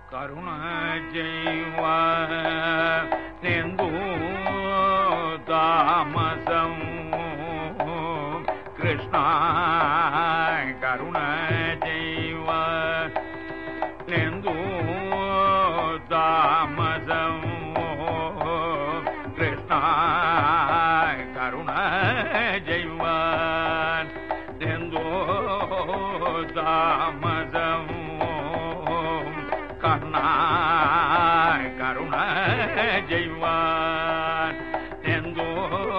கருண செய்வ நெந்து தாமசம் கிருஷ்ணா கருண செய்வ நெந்து தாமசம் கிருஷ்ணா கருண செய்வ நெந்து தாமசம் கண்ணா கருண ஜெய்வான் எந்தோ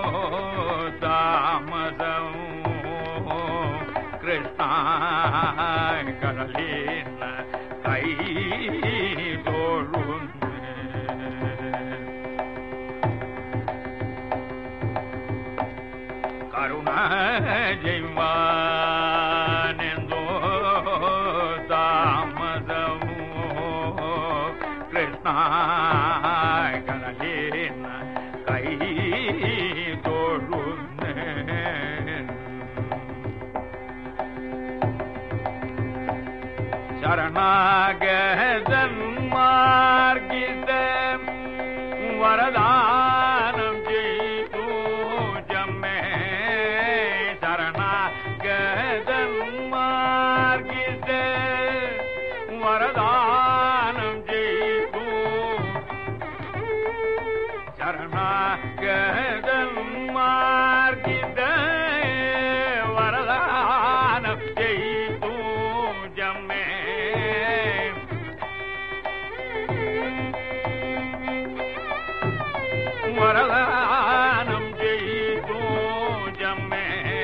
தாமசம் கிருஷ்ணா கடலின் கை தோழும் கருண ஜெய்வான் எந்தோ தாமசம் கிருஷ்ணா கடலின் கை தோழும் சரணாகதன் மார்கித வரதானம் செய்து ஜம்மே சரணாகதன் மார்கித வரதானம் செய்து சரணாகதன் மார்கித வரதானம் செய்து ஜம்மே வரதானம் செய்து ஜம்மே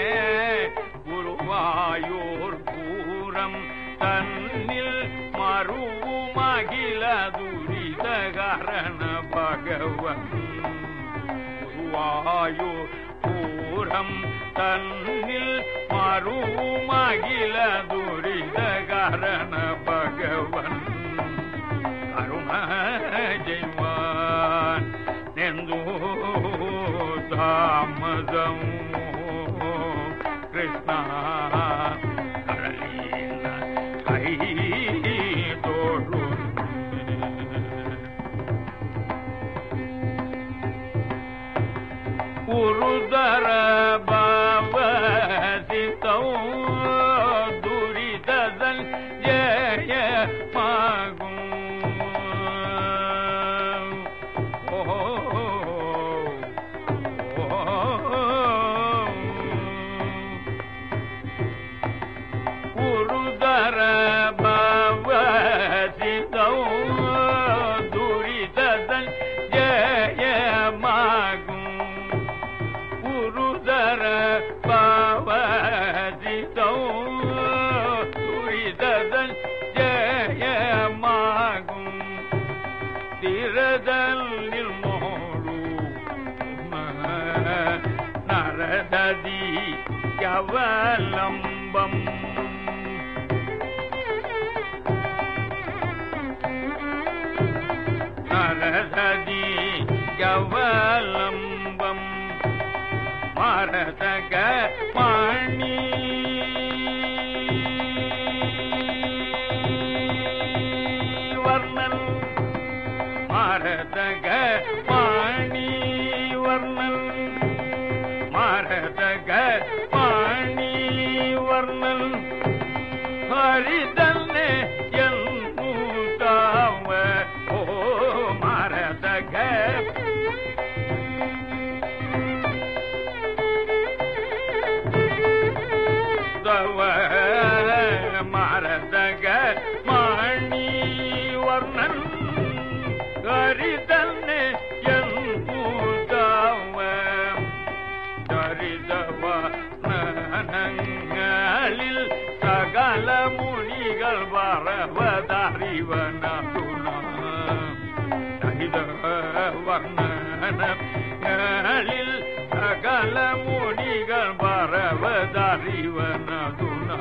குருவாயூர் பூரம் தன்னில் மருமகில துரிதகரண பகவன் குருவாயூர் பூரம் தன்னில் மருமகில துரிதகரண பகவன் கருண ஜெய்வான் நெந்து தாமசம் கிருஷ்ணா கடலின் கை தோழும் உருதர பாவ சித்தம் துரிததன் ஜெயமாகும் உருதர பாவ சித்தம் துரிததன் ஜெயமாகும் உருதர பாவ சித்தம் துரிததன் ஜெயமாகும் திரதலில் மோடு நரததி கவலம்பம் நரததி கவலம்பம் மரதக மணி வர்ணன் மரதக மணி வர்ணன் மரதக மணி வர்ணன் ஹரிதன்னே என்னூதாவ ஓ மரதக தவ மரதக மணி வர்ணன் ஹரிதன்னே என்னூதாவ தரிதவ நனங்களில் சகல முனிகள் வரவதறிவனதுனா வர்ணனங்களில் சகல முனிகள் வரவதறிவனதுனா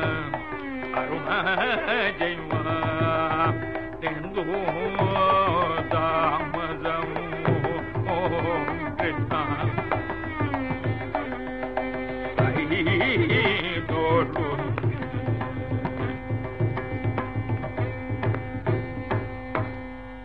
அருண ஜெய்வா தெந்தோ